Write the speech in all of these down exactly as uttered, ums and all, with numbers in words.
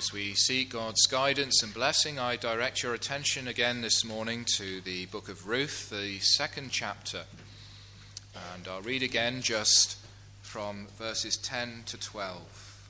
As we seek God's guidance and blessing, I direct your attention again this morning to the book of Ruth, the second chapter. And I'll read again just from verses ten to twelve.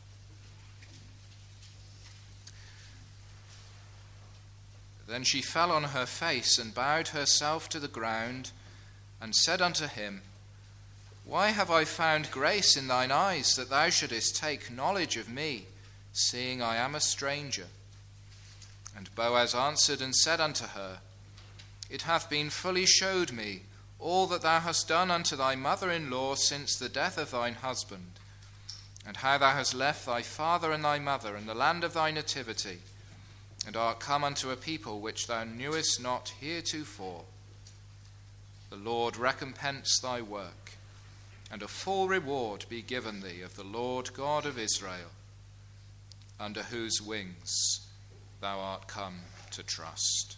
Then she fell on her face and bowed herself to the ground and said unto him, Why have I found grace in thine eyes, that thou shouldest take knowledge of me, seeing I am a stranger? And Boaz answered and said unto her, It hath been fully showed me all that thou hast done unto thy mother-in-law since the death of thine husband, and how thou hast left thy father and thy mother and the land of thy nativity, and art come unto a people which thou knewest not heretofore. The Lord recompense thy work, and a full reward be given thee of the Lord God of Israel, under whose wings thou art come to trust.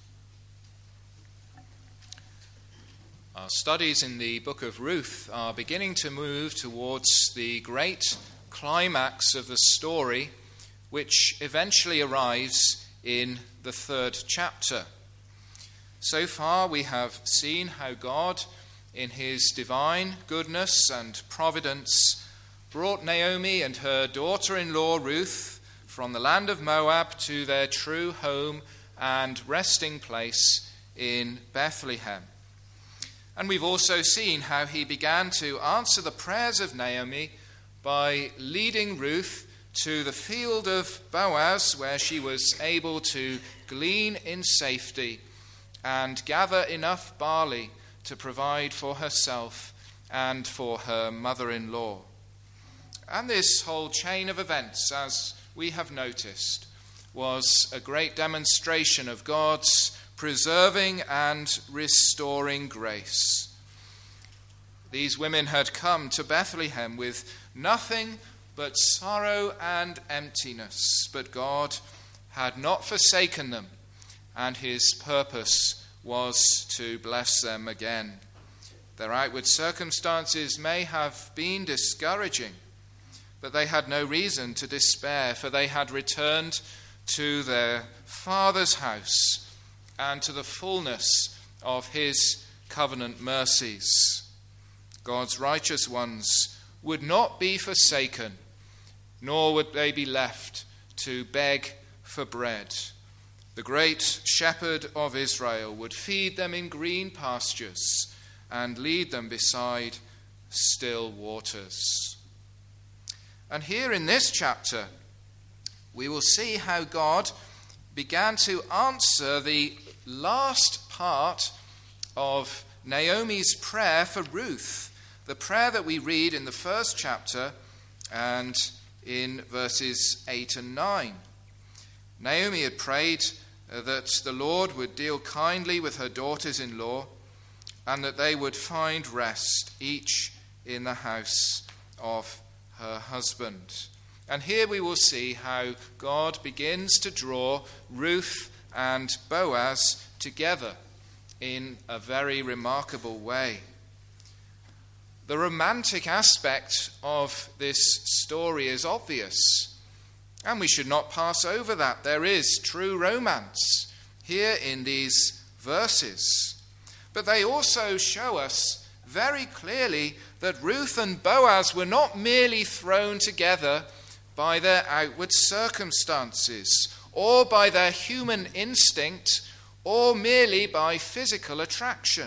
Our studies in the book of Ruth are beginning to move towards the great climax of the story, which eventually arrives in the third chapter. So far we have seen how God, in his divine goodness and providence, brought Naomi and her daughter-in-law Ruth from the land of Moab to their true home and resting place in Bethlehem. And we've also seen how he began to answer the prayers of Naomi by leading Ruth to the field of Boaz, where she was able to glean in safety and gather enough barley to provide for herself and for her mother-in-law. And this whole chain of events, as we have noticed, was a great demonstration of God's preserving and restoring grace. These women had come to Bethlehem with nothing but sorrow and emptiness, but God had not forsaken them, and his purpose was to bless them again. Their outward circumstances may have been discouraging, but they had no reason to despair, for they had returned to their Father's house and to the fullness of his covenant mercies. God's righteous ones would not be forsaken, nor would they be left to beg for bread. The great shepherd of Israel would feed them in green pastures and lead them beside still waters. And here in this chapter, we will see how God began to answer the last part of Naomi's prayer for Ruth, the prayer that we read in the first chapter and in verses eight and nine. Naomi had prayed that the Lord would deal kindly with her daughters-in-law and that they would find rest, each in the house of her husband. And here we will see how God begins to draw Ruth and Boaz together in a very remarkable way. The romantic aspect of this story is obvious, and we should not pass over that. There is true romance here in these verses. But they also show us very clearly that Ruth and Boaz were not merely thrown together by their outward circumstances, or by their human instinct, or merely by physical attraction.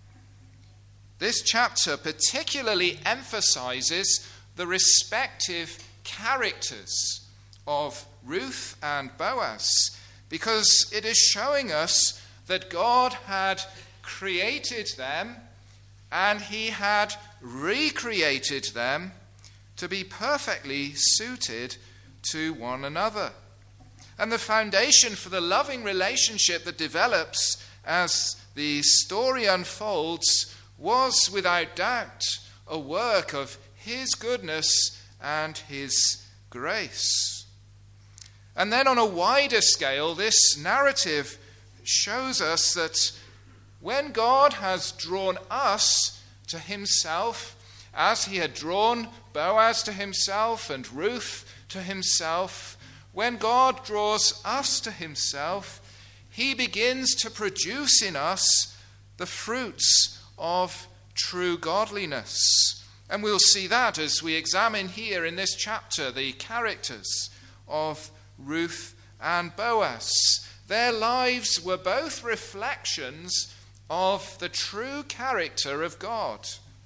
This chapter particularly emphasizes the respective characters of Ruth and Boaz, because it is showing us that God had created them and he had recreated them to be perfectly suited to one another. And the foundation for the loving relationship that develops as the story unfolds was without doubt a work of his goodness and his grace. And then on a wider scale, this narrative shows us that when God has drawn us to himself, as he had drawn Boaz to himself and Ruth to himself, when God draws us to himself, he begins to produce in us the fruits of true godliness. And we'll see that as we examine here in this chapter the characters of Ruth and Boaz. Their lives were both reflections of the true character of God.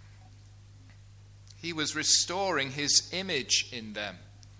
He was restoring his image in them.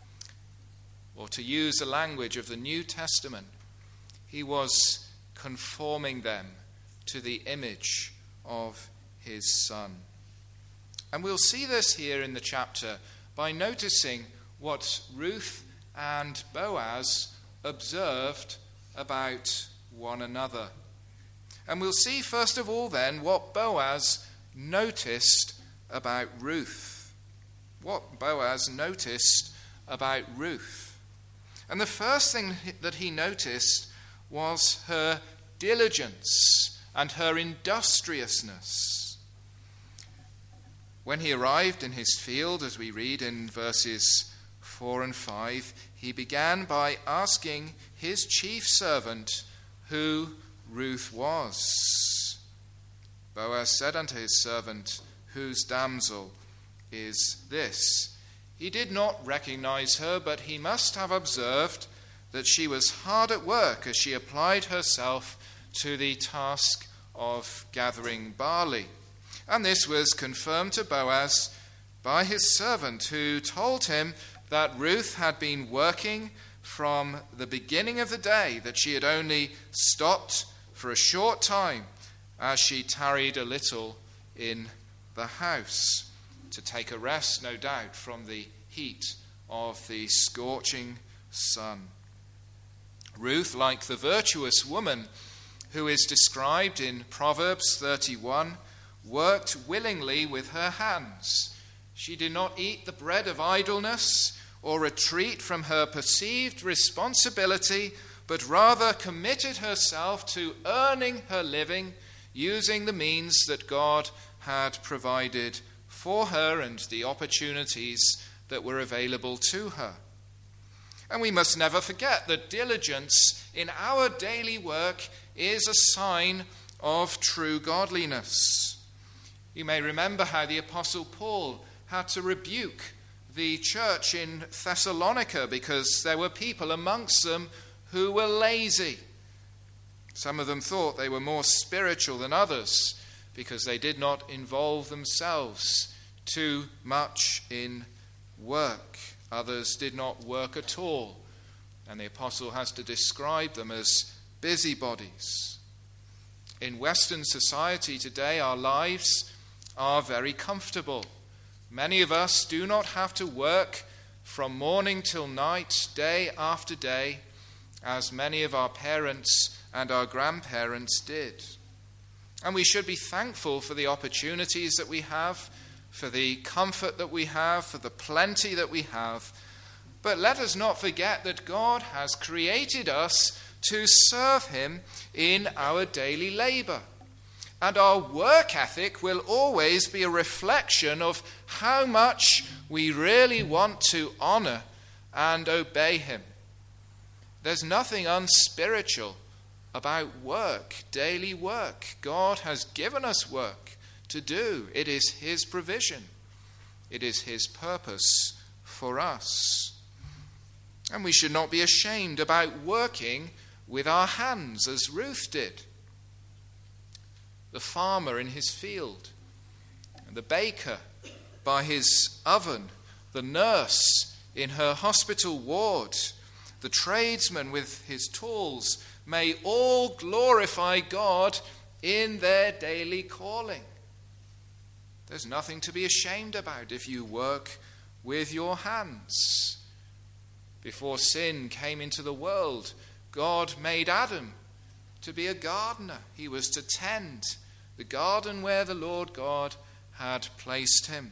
Or to use the language of the New Testament, he was conforming them to the image of his Son. And we'll see this here in the chapter by noticing what Ruth and Boaz observed about one another. And we'll see first of all then what Boaz noticed about Ruth. What Boaz noticed about Ruth. And the first thing that he noticed was her diligence and her industriousness. When he arrived in his field, as we read in verses four and five, he began by asking his chief servant who Ruth was. Boaz said unto his servant, "Whose damsel is this?" He did not recognize her, but he must have observed that she was hard at work as she applied herself to the task of gathering barley. And this was confirmed to Boaz by his servant, who told him that Ruth had been working from the beginning of the day, that she had only stopped for a short time as she tarried a little in the house, to take a rest, no doubt, from the heat of the scorching sun. Ruth, like the virtuous woman who is described in Proverbs thirty-one, worked willingly with her hands. She did not eat the bread of idleness or retreat from her perceived responsibility, but rather committed herself to earning her living using the means that God had provided for her and the opportunities that were available to her. And we must never forget that diligence in our daily work is a sign of true godliness. You may remember how the Apostle Paul had to rebuke the church in Thessalonica because there were people amongst them who were lazy. Some of them thought they were more spiritual than others because they did not involve themselves too much in work. Others did not work at all, and the apostle has to describe them as busybodies. In Western society today, our lives are very comfortable. Many of us do not have to work from morning till night, day after day, as many of our parents and our grandparents did. And we should be thankful for the opportunities that we have, for the comfort that we have, for the plenty that we have. But let us not forget that God has created us to serve him in our daily labor. And our work ethic will always be a reflection of how much we really want to honor and obey him. There's nothing unspiritual about work, daily work. God has given us work to do. It is his provision. It is his purpose for us. And we should not be ashamed about working with our hands as Ruth did. The farmer in his field, the baker by his oven, the nurse in her hospital ward, the tradesman with his tools, may all glorify God in their daily calling. There's nothing to be ashamed about if you work with your hands. Before sin came into the world, God made Adam to be a gardener. He was to tend the garden where the Lord God had placed him.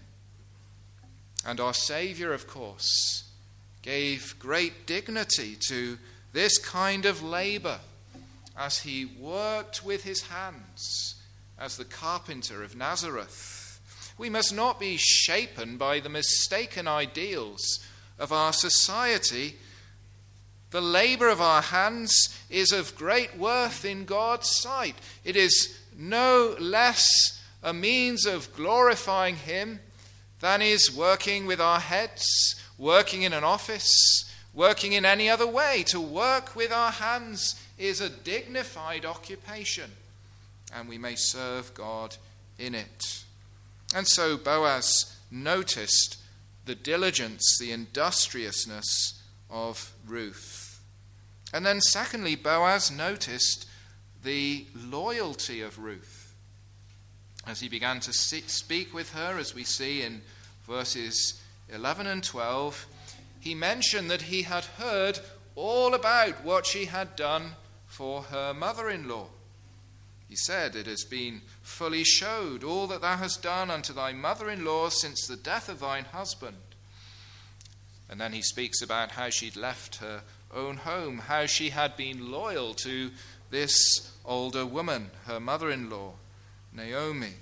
And our Saviour, of course, gave great dignity to this kind of labor as he worked with his hands as the carpenter of Nazareth. We must not be shapen by the mistaken ideals of our society The labor of our hands is of great worth in God's sight. It is no less a means of glorifying him than is working with our heads, working in an office, working in any other way. To work with our hands is a dignified occupation, and we may serve God in it. And so Boaz noticed the diligence, the industriousness of Ruth. And then secondly, Boaz noticed the loyalty of Ruth. As he began to speak with her, as we see in verses eleven and twelve, he mentioned that he had heard all about what she had done for her mother-in-law. He said, "It has been fully showed, all that thou hast done unto thy mother-in-law since the death of thine husband." And then he speaks about how she'd left her own home, how she had been loyal to this older woman, her mother-in-law, Naomi.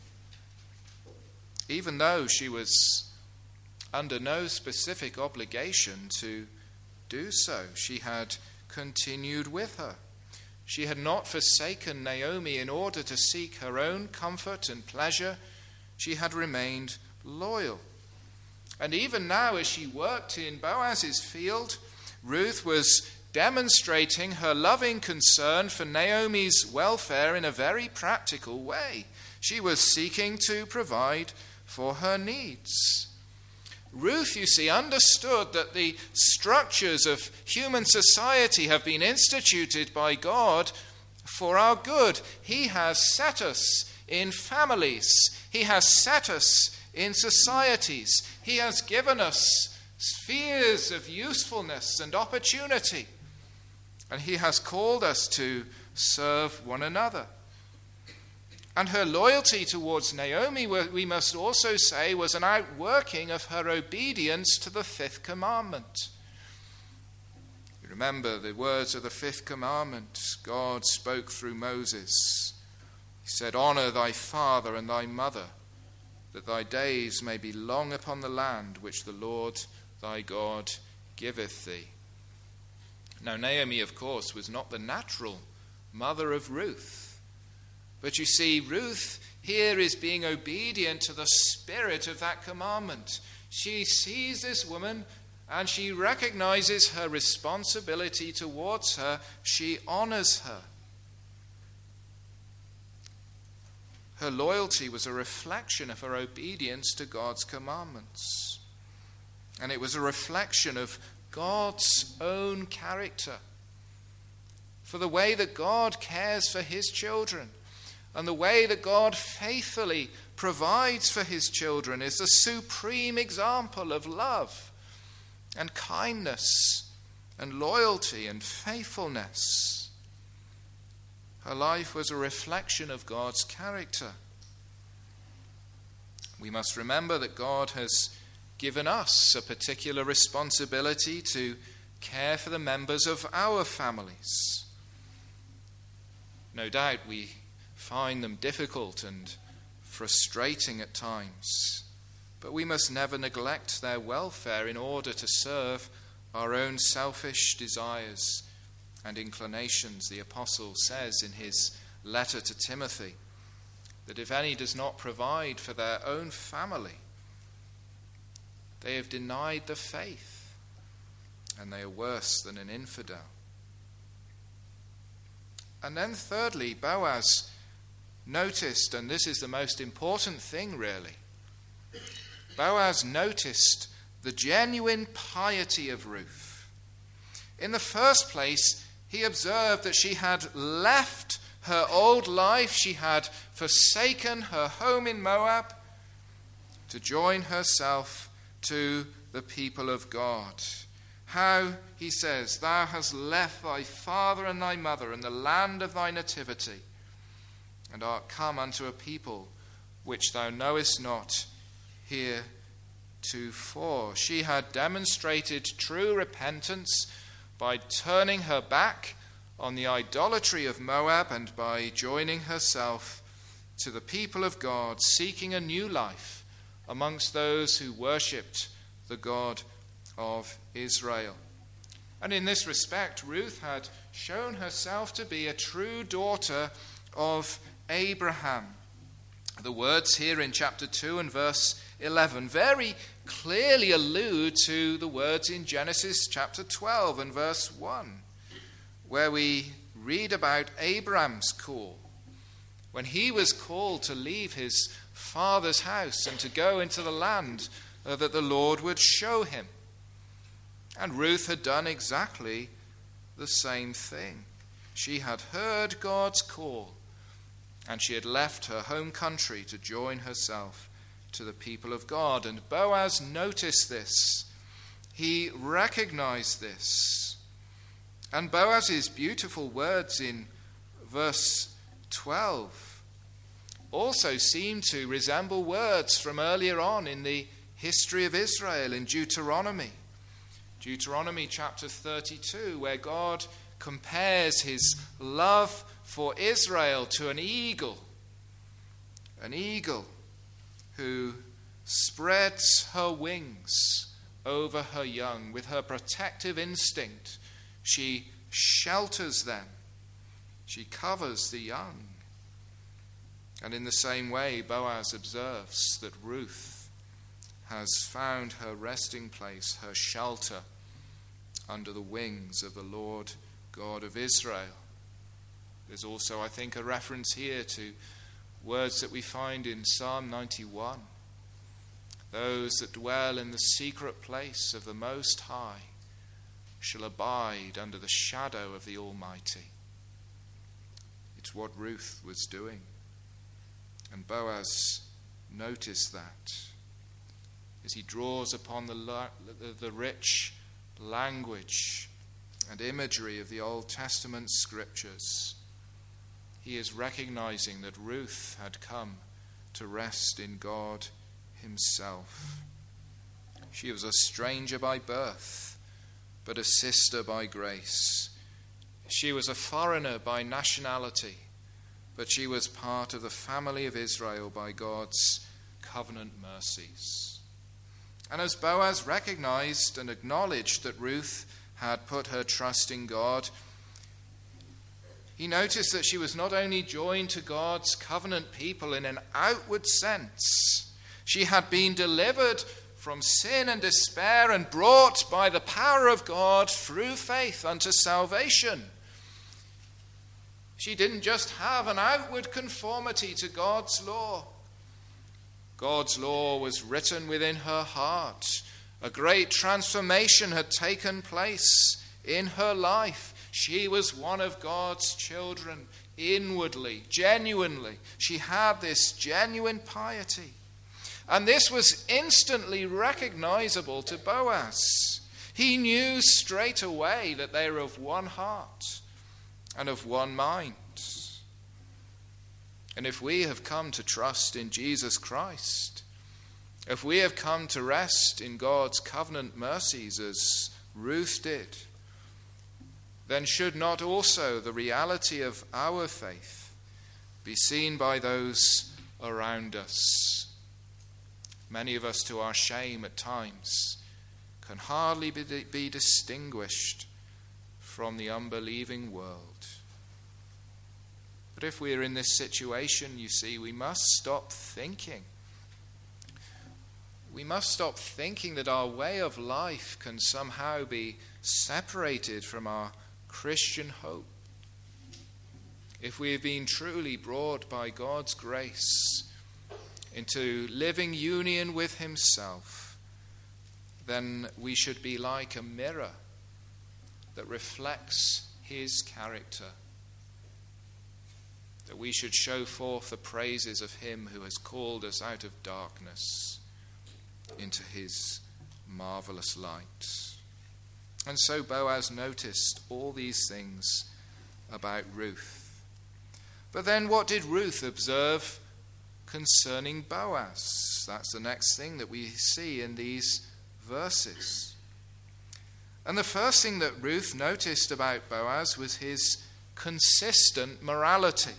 Even though she was under no specific obligation to do so, she had continued with her. She had not forsaken Naomi in order to seek her own comfort and pleasure. She had remained loyal. And even now, as she worked in Boaz's field, Ruth was demonstrating her loving concern for Naomi's welfare in a very practical way. She was seeking to provide for her needs. Ruth, you see, understood that the structures of human society have been instituted by God for our good. He has set us in families. He has set us in societies. He has given us spheres of usefulness and opportunity. And he has called us to serve one another. And her loyalty towards Naomi, we must also say, was an outworking of her obedience to the fifth commandment. You remember the words of the fifth commandment. God spoke through Moses. He said, "Honor thy father and thy mother, that thy days may be long upon the land which the Lord thy God giveth thee." Now, Naomi, of course, was not the natural mother of Ruth. But you see, Ruth here is being obedient to the spirit of that commandment. She sees this woman and she recognizes her responsibility towards her. She honors her. Her loyalty was a reflection of her obedience to God's commandments. And it was a reflection of God's own character, for the way that God cares for his children. And the way that God faithfully provides for his children is the supreme example of love and kindness and loyalty and faithfulness. Her life was a reflection of God's character. We must remember that God has given us a particular responsibility to care for the members of our families. No doubt we find them difficult and frustrating at times, but we must never neglect their welfare in order to serve our own selfish desires and inclinations. The apostle says in his letter to Timothy that if any does not provide for their own family, they have denied the faith, and they are worse than an infidel. And then thirdly, Boaz noticed, and this is the most important thing really, Boaz noticed the genuine piety of Ruth. In the first place, he observed that she had left her old life, she had forsaken her home in Moab to join herself to the people of God. How, he says, "Thou hast left thy father and thy mother and the land of thy nativity, and art come unto a people which thou knowest not heretofore." She had demonstrated true repentance by turning her back on the idolatry of Moab and by joining herself to the people of God, seeking a new life amongst those who worshipped the God of Israel. And in this respect, Ruth had shown herself to be a true daughter of Abraham. The words here in chapter two and verse eleven very clearly allude to the words in Genesis chapter twelve and verse one, where we read about Abraham's call. When he was called to leave his father's house and to go into the land uh, that the Lord would show him. And Ruth had done exactly the same thing. She had heard God's call, and she had left her home country to join herself to the people of God. And Boaz noticed this. He recognized this. And Boaz's beautiful words in verse twelve also seem to resemble words from earlier on in the history of Israel in Deuteronomy. Deuteronomy chapter thirty-two, where God compares his love for Israel to an eagle. An eagle who spreads her wings over her young. With her protective instinct, she shelters them. She covers the young. And in the same way, Boaz observes that Ruth has found her resting place, her shelter, under the wings of the Lord God of Israel. There's also, I think, a reference here to words that we find in Psalm ninety-one. Those that dwell in the secret place of the Most High shall abide under the shadow of the Almighty. It's what Ruth was doing. And Boaz noticed that as he draws upon the, the, the rich language and imagery of the Old Testament scriptures. He is recognizing that Ruth had come to rest in God himself. She was a stranger by birth, but a sister by grace. She was a foreigner by nationality, but she was part of the family of Israel by God's covenant mercies. And as Boaz recognized and acknowledged that Ruth had put her trust in God, he noticed that she was not only joined to God's covenant people in an outward sense, she had been delivered from sin and despair and brought by the power of God through faith unto salvation. She didn't just have an outward conformity to God's law. God's law was written within her heart. A great transformation had taken place in her life. She was one of God's children inwardly, genuinely. She had this genuine piety. And this was instantly recognizable to Boaz. He knew straight away that they were of one heart and of one mind. And if we have come to trust in Jesus Christ, if we have come to rest in God's covenant mercies as Ruth did, then should not also the reality of our faith be seen by those around us? Many of us, to our shame at times, can hardly be, be distinguished from the unbelieving world. But if we are in this situation, you see, we must stop thinking. We must stop thinking that our way of life can somehow be separated from our Christian hope. If we have been truly brought by God's grace into living union with himself, then we should be like a mirror that reflects his character. That we should show forth the praises of him who has called us out of darkness into his marvelous light. And so Boaz noticed all these things about Ruth. But then what did Ruth observe concerning Boaz? That's the next thing that we see in these verses. And the first thing that Ruth noticed about Boaz was his consistent morality.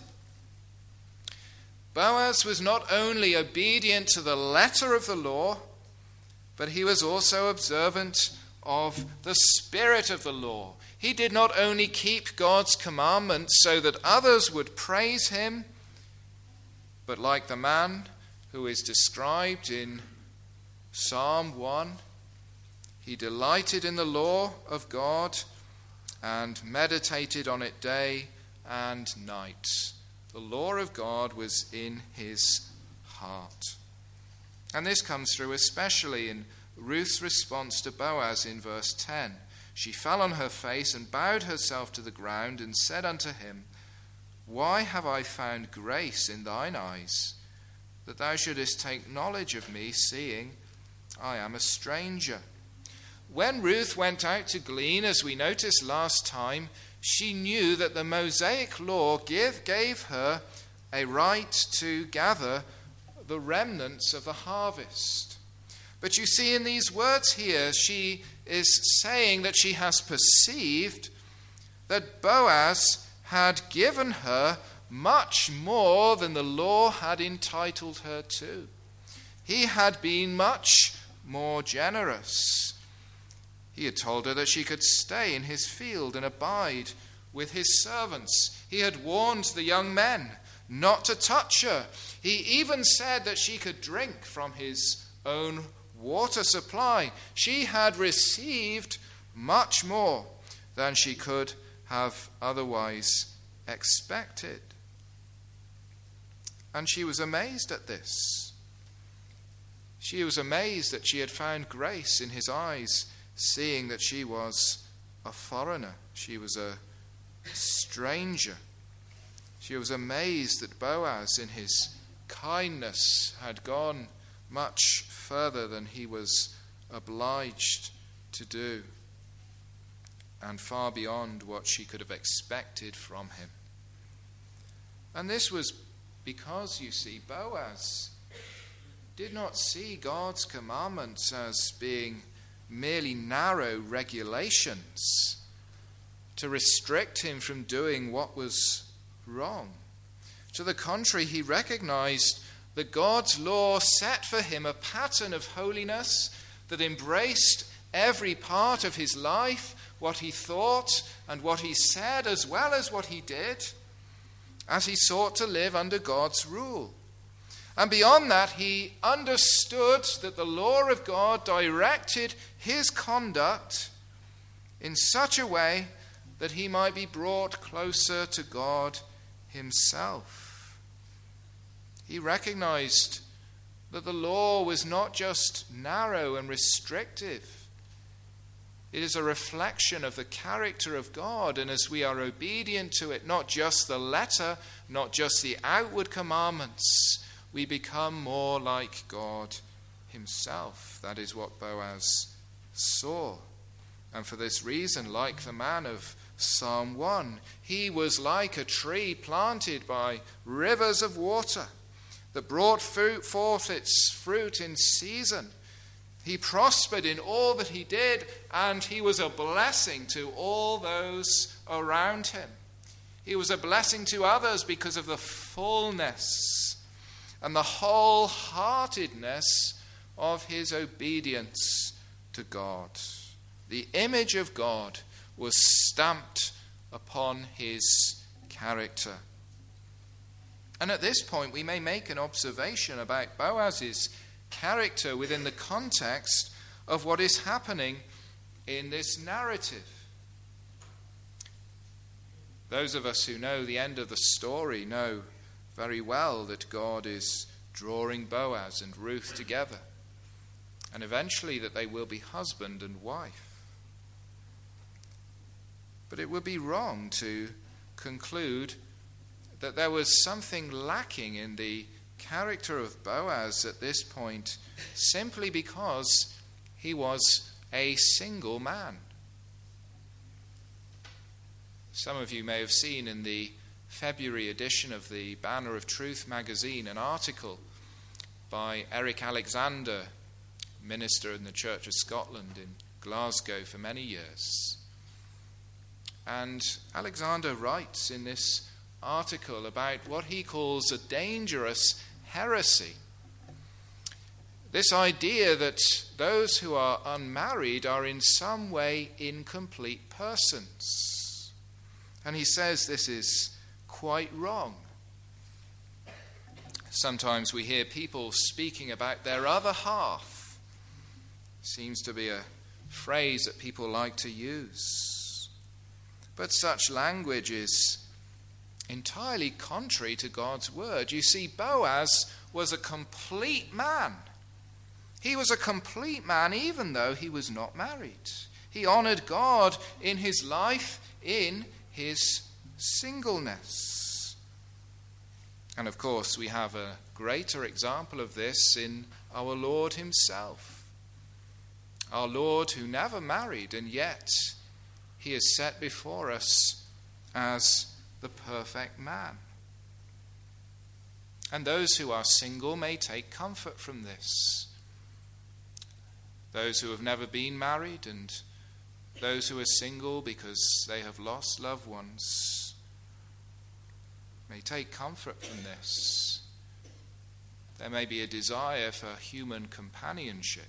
Boaz was not only obedient to the letter of the law, but he was also observant of the spirit of the law. He did not only keep God's commandments so that others would praise him, but like the man who is described in Psalm one, he delighted in the law of God and meditated on it day and night. The law of God was in his heart. And this comes through especially in Ruth's response to Boaz in verse ten. She fell on her face and bowed herself to the ground and said unto him, Why have I found grace in thine eyes, that thou shouldest take knowledge of me, seeing I am a stranger? When Ruth went out to glean, as we noticed last time, she knew that the Mosaic law give, gave her a right to gather the remnants of the harvest. But you see, in these words here, she is saying that she has perceived that Boaz had given her much more than the law had entitled her to. He had been much more generous. He had told her that she could stay in his field and abide with his servants. He had warned the young men not to touch her. He even said that she could drink from his own water supply. She had received much more than she could have otherwise expected. And she was amazed at this. She was amazed that she had found grace in his eyes, seeing that she was a foreigner. She was a stranger. She was amazed that Boaz, in his kindness, had gone much further than he was obliged to do, and far beyond what she could have expected from him. And this was because, you see, Boaz did not see God's commandments as being merely narrow regulations to restrict him from doing what was wrong. To the contrary, he recognized that God's law set for him a pattern of holiness that embraced every part of his life, what he thought and what he said, as well as what he did, as he sought to live under God's rule. And beyond that, he understood that the law of God directed his conduct in such a way that he might be brought closer to God himself. He recognized that the law was not just narrow and restrictive. It is a reflection of the character of God, and as we are obedient to it, not just the letter, not just the outward commandments, we become more like God himself. That is what Boaz saw. And for this reason, like the man of Psalm one, he was like a tree planted by rivers of water that brought fruit, forth its fruit in season. He prospered in all that he did, and he was a blessing to all those around him. He was a blessing to others because of the fullness and the wholeheartedness of his obedience to God. The image of God was stamped upon his character. And at this point, we may make an observation about Boaz's character within the context of what is happening in this narrative. Those of us who know the end of the story know very well that God is drawing Boaz and Ruth together, and eventually that they will be husband and wife. But it would be wrong to conclude that there was something lacking in the character of Boaz at this point simply because he was a single man. Some of you may have seen in the February edition of the Banner of Truth magazine an article by Eric Alexander, minister in the Church of Scotland in Glasgow for many years. And Alexander writes in this article about what he calls a dangerous heresy This idea that those who are unmarried are in some way incomplete persons. And he says this is quite wrong. Sometimes we hear people speaking about their other half. Seems to be a phrase that people like to use. But such language is entirely contrary to God's word. You see, Boaz was a complete man. He was a complete man even though he was not married. He honored God in his life, in his singleness. And of course, we have a greater example of this in our Lord himself. Our Lord who never married, and yet he is set before us as the perfect man. And those who are single may take comfort from this. Those who have never been married and those who are single because they have lost loved ones may take comfort from this. There may be a desire for human companionship,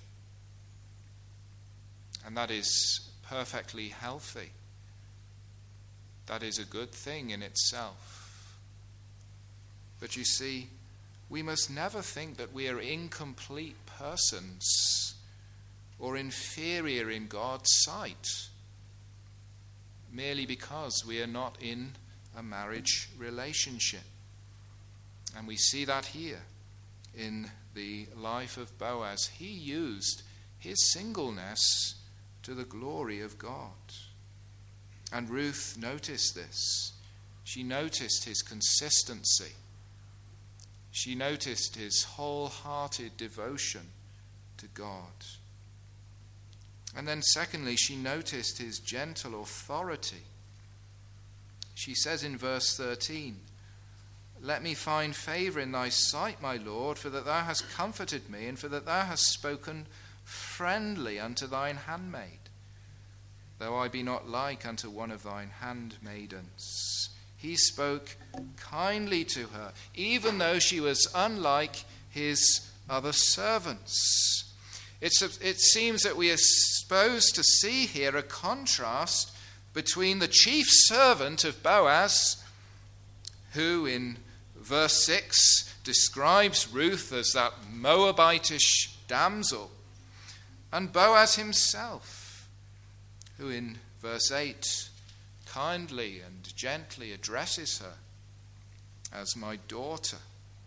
and that is perfectly healthy. That is a good thing in itself. But you see, we must never think that we are incomplete persons or inferior in God's sight merely because we are not in a marriage relationship. And we see that here in the life of Boaz. He used his singleness to the glory of God. And Ruth noticed this. She noticed his consistency. She noticed his wholehearted devotion to God. And then secondly, she noticed his gentle authority. She says in verse thirteen, "Let me find favor in thy sight, my Lord, for that thou hast comforted me, and for that thou hast spoken friendly unto thine handmaid, though I be not like unto one of thine handmaidens." He spoke kindly to her, even though she was unlike his other servants. It's a, it seems that we are supposed to see here a contrast between the chief servant of Boaz, who in verse six describes Ruth as that Moabitish damsel, and Boaz himself, who in verse eight kindly and gently addresses her as my daughter.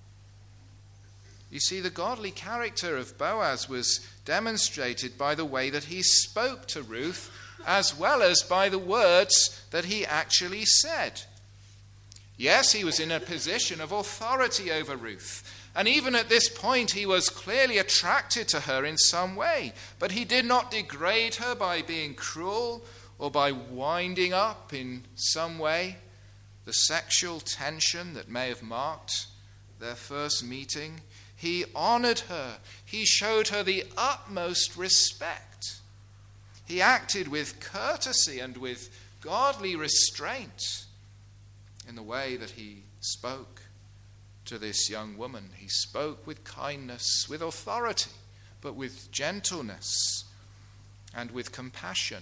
You see, the godly character of Boaz was demonstrated by the way that he spoke to Ruth, as well as by the words that he actually said. Yes, he was in a position of authority over Ruth, and even at this point he was clearly attracted to her in some way, but he did not degrade her by being cruel or by winding up in some way the sexual tension that may have marked their first meeting. He honored her. He showed her the utmost respect. He acted with courtesy and with godly restraint in the way that he spoke to this young woman. He spoke with kindness, with authority, but with gentleness and with compassion.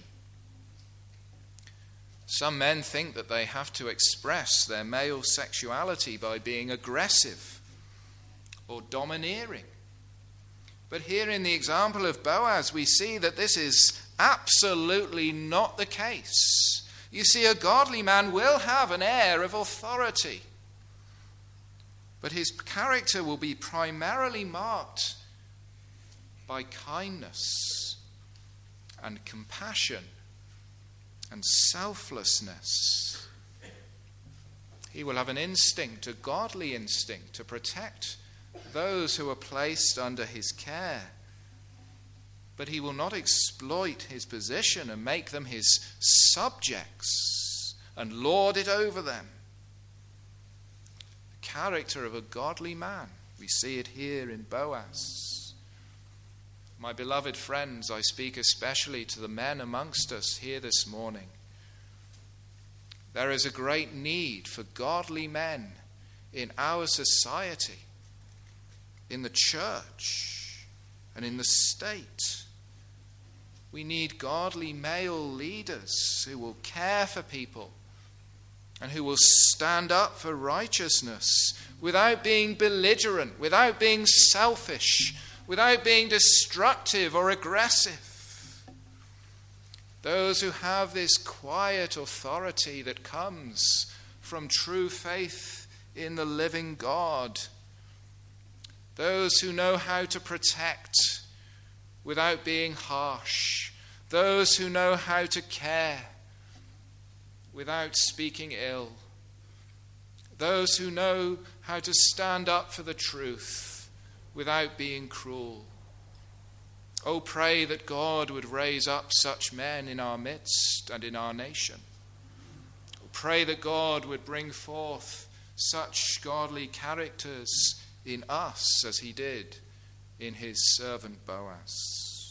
Some men think that they have to express their male sexuality by being aggressive or domineering. But here in the example of Boaz, we see that this is absolutely not the case. You see, a godly man will have an air of authority, but his character will be primarily marked by kindness and compassion and selflessness. He will have an instinct, a godly instinct, to protect those who are placed under his care. But he will not exploit his position and make them his subjects and lord it over them. The character of a godly man. We see it here in Boaz. My beloved friends, I speak especially to the men amongst us here this morning. There is a great need for godly men in our society, in the church, and in the state. We need godly male leaders who will care for people and who will stand up for righteousness without being belligerent, without being selfish, without being destructive or aggressive. Those who have this quiet authority that comes from true faith in the living God. Those who know how to protect without being harsh. Those who know how to care without speaking ill. Those who know how to stand up for the truth without being cruel. Oh, pray that God would raise up such men in our midst and in our nation. Oh, pray that God would bring forth such godly characters in us as he did in his servant Boaz.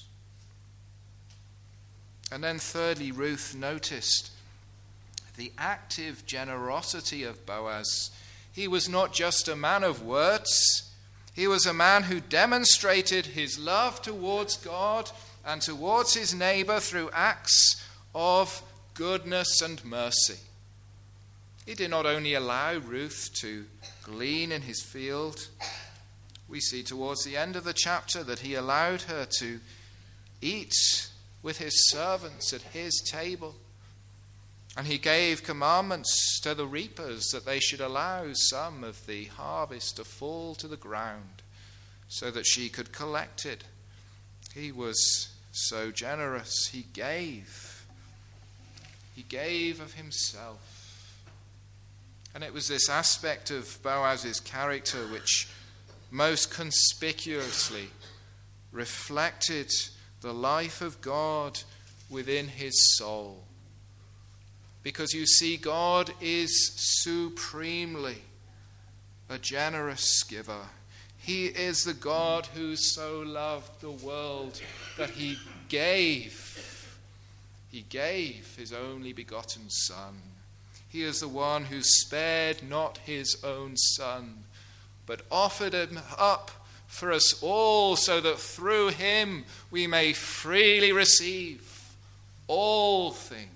And then thirdly, Ruth noticed the active generosity of Boaz. He was not just a man of words. He was a man who demonstrated his love towards God and towards his neighbor through acts of goodness and mercy. He did not only allow Ruth to glean in his field. We see towards the end of the chapter that he allowed her to eat with his servants at his table. And he gave commandments to the reapers that they should allow some of the harvest to fall to the ground so that she could collect it. He was so generous. He gave. He gave of himself. And it was this aspect of Boaz's character which most conspicuously reflected the life of God within his soul. Because you see, God is supremely a generous giver. He is the God who so loved the world that he gave. He gave his only begotten Son. He is the one who spared not his own Son, but offered him up for us all so that through him we may freely receive all things.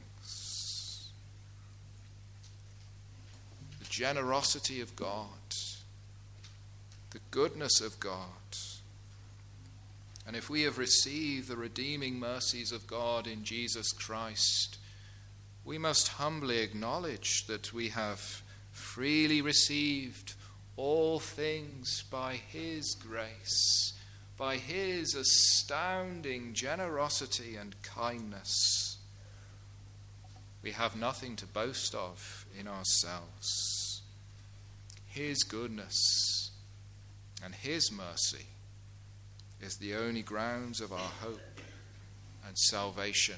Generosity of God, the goodness of God. And if we have received the redeeming mercies of God in Jesus Christ, we must humbly acknowledge that we have freely received all things by his grace, by his astounding generosity and kindness. We have nothing to boast of in ourselves. His goodness and his mercy is the only grounds of our hope and salvation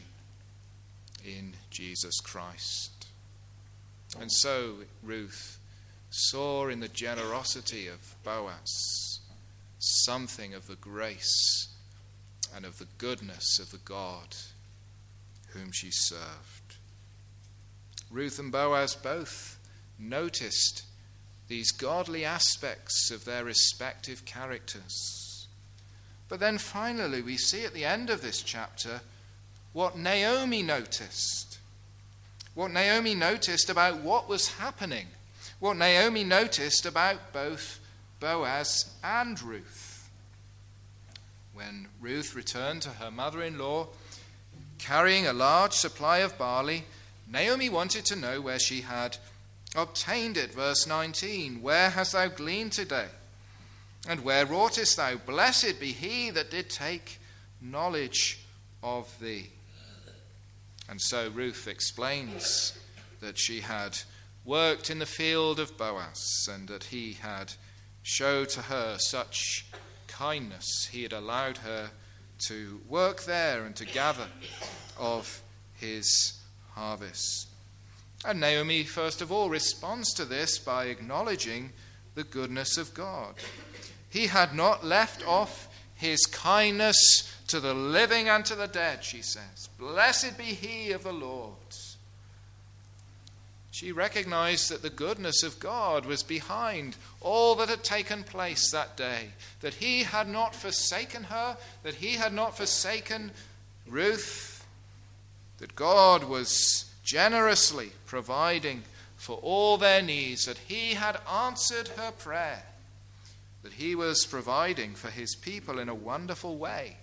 in Jesus Christ. And so Ruth saw in the generosity of Boaz something of the grace and of the goodness of the God whom she served. Ruth and Boaz both noticed these godly aspects of their respective characters. But then finally we see at the end of this chapter what Naomi noticed. What Naomi noticed about what was happening. What Naomi noticed about both Boaz and Ruth. When Ruth returned to her mother-in-law, carrying a large supply of barley, Naomi wanted to know where she had obtained it. Verse nineteen, where hast thou gleaned today? And where wroughtest thou? Blessed be he that did take knowledge of thee. And so Ruth explains that she had worked in the field of Boaz and that he had showed to her such kindness. He had allowed her to work there and to gather of his harvest. And Naomi, first of all, responds to this by acknowledging the goodness of God. He had not left off his kindness to the living and to the dead, she says. Blessed be he of the Lord. She recognized that the goodness of God was behind all that had taken place that day, that he had not forsaken her, that he had not forsaken Ruth, that God was generously providing for all their needs, that he had answered her prayer, that he was providing for his people in a wonderful way.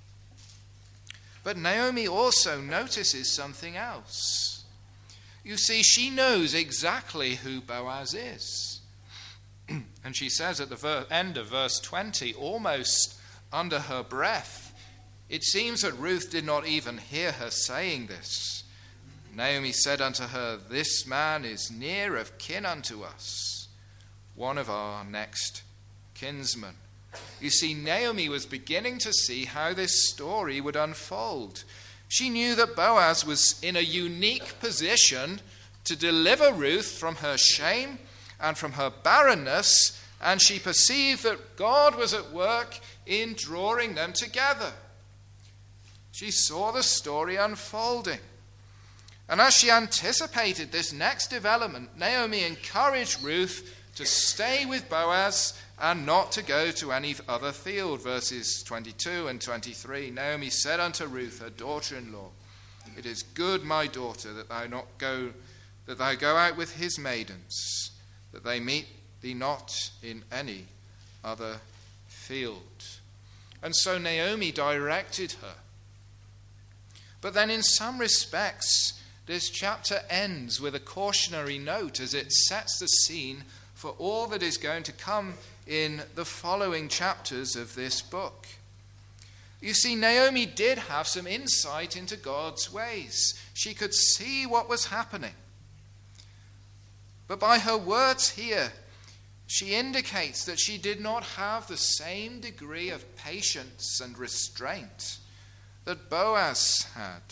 But Naomi also notices something else. You see, she knows exactly who Boaz is. And she says at the ver- end of verse twenty, almost under her breath, it seems that Ruth did not even hear her saying this. Naomi said unto her, this man is near of kin unto us, one of our next kinsmen. You see, Naomi was beginning to see how this story would unfold. She knew that Boaz was in a unique position to deliver Ruth from her shame and from her barrenness, and she perceived that God was at work in drawing them together. She saw the story unfolding. And as she anticipated this next development, Naomi encouraged Ruth to stay with Boaz and not to go to any other field. Verses twenty-two and twenty-three. Naomi said unto Ruth, her daughter-in-law, it is good, my daughter, that thou not go, that thou go out with his maidens, that they meet thee not in any other field. And so Naomi directed her. But then in some respects, this chapter ends with a cautionary note as it sets the scene for all that is going to come in the following chapters of this book. You see, Naomi did have some insight into God's ways. She could see what was happening. But by her words here, she indicates that she did not have the same degree of patience and restraint that Boaz had.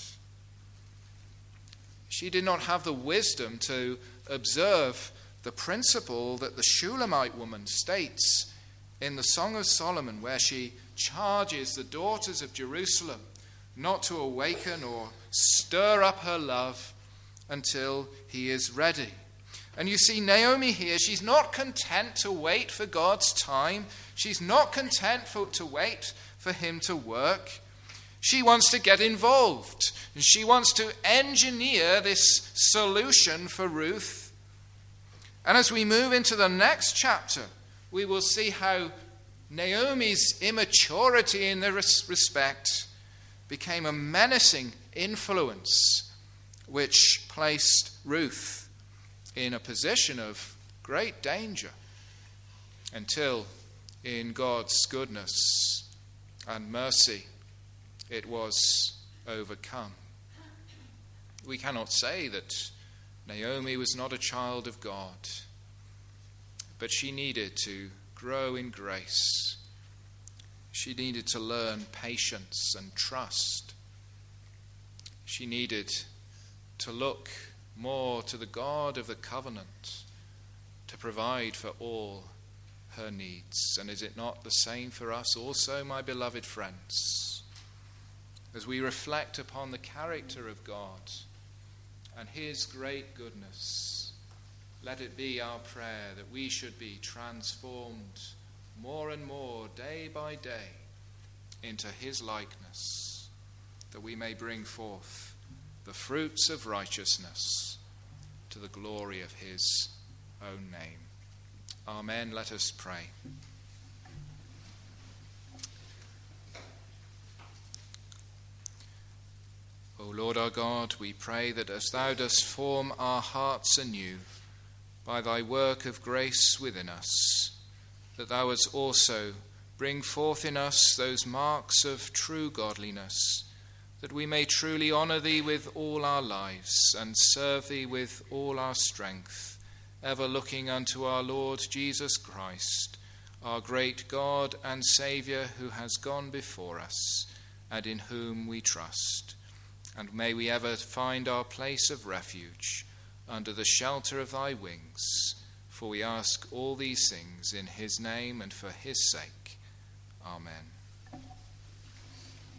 She did not have the wisdom to observe the principle that the Shulamite woman states in the Song of Solomon, where she charges the daughters of Jerusalem not to awaken or stir up her love until he is ready. And you see, Naomi here, she's not content to wait for God's time. She's not content for, to wait for him to work. She wants to get involved. And she wants to engineer this solution for Ruth. And as we move into the next chapter, we will see how Naomi's immaturity in this respect became a menacing influence which placed Ruth in a position of great danger until, in God's goodness and mercy, it was overcome. We cannot say that Naomi was not a child of God, but she needed to grow in grace. She needed to learn patience and trust. She needed to look more to the God of the covenant to provide for all her needs. And is it not the same for us also, my beloved friends? As we reflect upon the character of God and his great goodness, let it be our prayer that we should be transformed more and more day by day into his likeness, that we may bring forth the fruits of righteousness to the glory of his own name. Amen. Let us pray. O Lord our God, we pray that as thou dost form our hearts anew by thy work of grace within us, that thou wouldst also bring forth in us those marks of true godliness, that we may truly honour thee with all our lives and serve thee with all our strength, ever looking unto our Lord Jesus Christ, our great God and Saviour, who has gone before us and in whom we trust. And may we ever find our place of refuge under the shelter of thy wings. For we ask all these things in his name and for his sake. Amen.